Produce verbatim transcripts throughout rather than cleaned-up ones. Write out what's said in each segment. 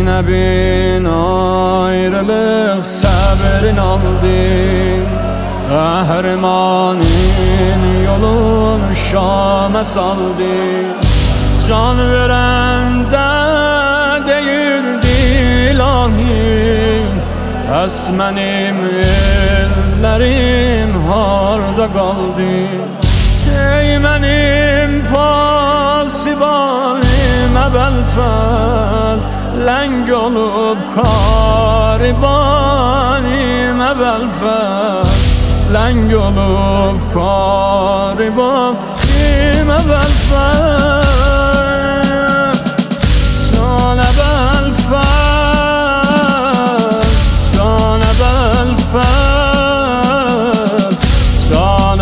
Zeynep'in ayrılık sabrin aldı, kahramanın yolunu Şam'a saldı. Can veren de değildi ilahi, esmenim ellerim harda kaldı. Ey benim pasibanim ebelfez, leng olup karibanim ebelfez, leng olup karibanim ebelfez. Can ebelfez, can ebelfez, can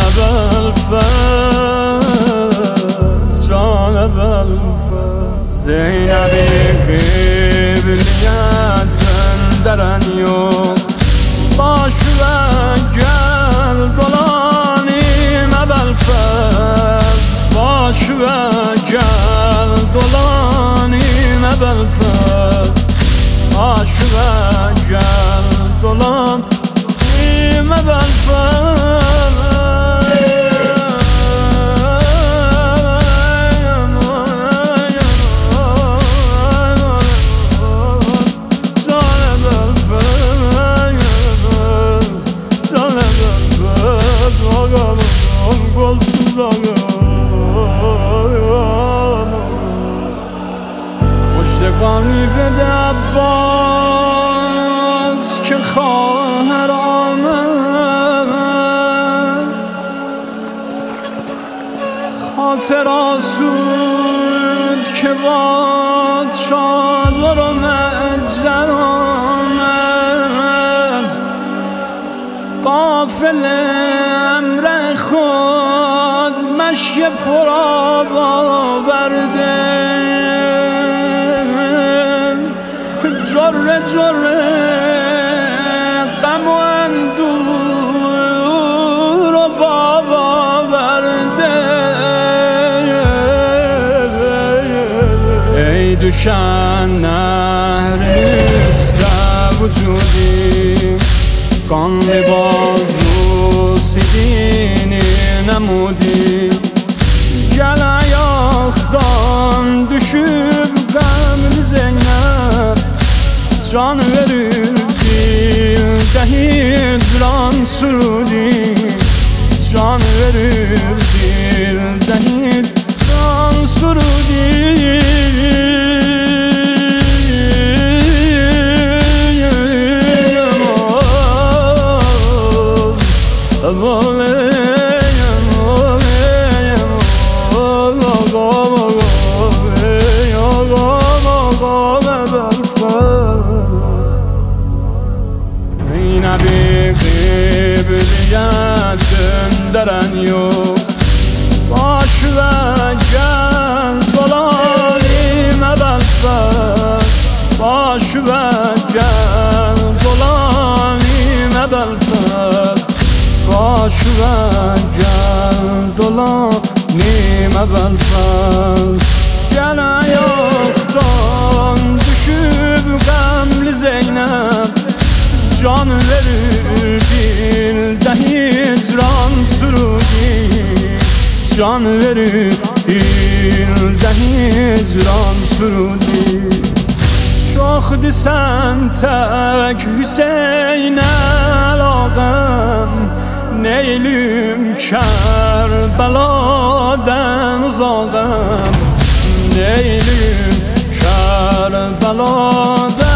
ebelfez, can ebelfez. Zeynep'i kıbleye döndüren yok, baş ve gel dolanayım ebelfez, baş ve gel dolanayım ebelfez, baş ve gel dolanayım ebelfez. مشتاقانی به عباس که خواهر آمد، خاطر آسود که باد شادوار و مزر آمد. قافل امر خود مشک پرآب آورده، جره جره غم و اندور و باب آورده. ای دوشن نهر نیست وجودی، قان باز رو سیدینی نمودی. گل ayaktan düşüp gamlı Zeynep, can verir dilde hicran surudi, can verir dilde hicran surudi. Zeynep'i kıbleye döndüren yok, baş ve gel dolanayım ebelfez, baş ve gel dolanayım ebelfez, baş ve gel dolanayım ebelfez. Gel ayaktan düşüp gamlı Zeynep, can verir dilde hicran surudi, can verir dilde hicran surudi. Çok desen tek Hüseyin'e lağım, neylüm Kerbeladan uzağım, neylüm Kerbeladan